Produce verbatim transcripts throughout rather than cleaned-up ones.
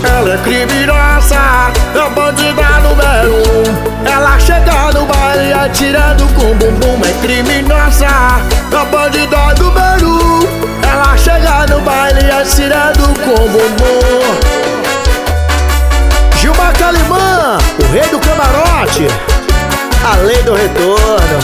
Ela é criminosa, é bandida número um. Ela chega no baile atirando com bumbum. É criminosa, é bandida número um. Ela chega no baile atirando com bumbum. Gilmar Calimã, o rei do camarote, a lei do retorno.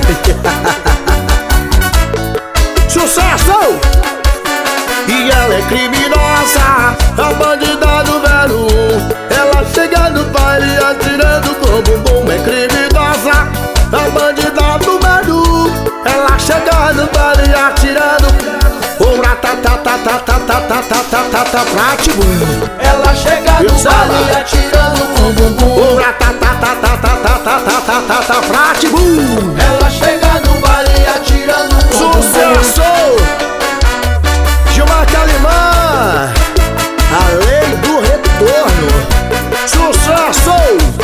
Sucesso! E ela é criminosa, a bandida número um. Ela chega no baile atirando com bumbum. É criminosa, a bandida número um. Ela chega no baile atirando um ratatatatatatatatatatata Pratibum. Ela chega no baile atirando com bumbum. Um ratatatatatatatata Pratibum. Ela chega no baile atirando com bumbum. Sucesso! Gilmar Calimã, a lei do retorno. Sucesso!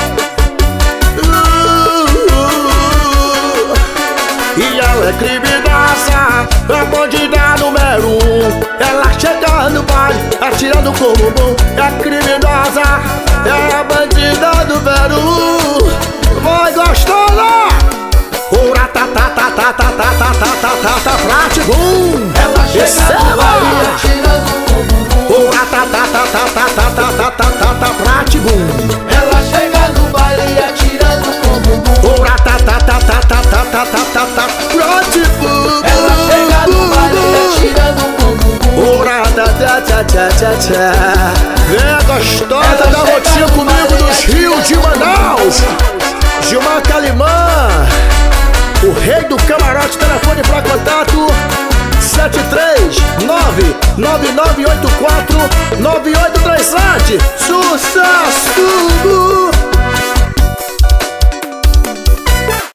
Uh, uh, e ela é criminosa, é bandida número um. Ela chega no baile atirando com bumbum. É criminosa, é a bandida número um. Vai gostosa! Um ratatatatatatatata Pratibum. Ela chega no baile atirando com bumbum. Um ratatatatatatatata Pratibum. Ela chega no baile atirando com bumbum. Um ratatatatatatatata Pratibum. Ela chega no baile atirando com bumbum. Um ratatatatata. Vem gostosa da rotinha comigo dos rios de Manaus. Gilmar Calimã, o rei do camarote. Telefone pra contato sete três nove nove nove oito quatro nove oito três sete. Sucesso!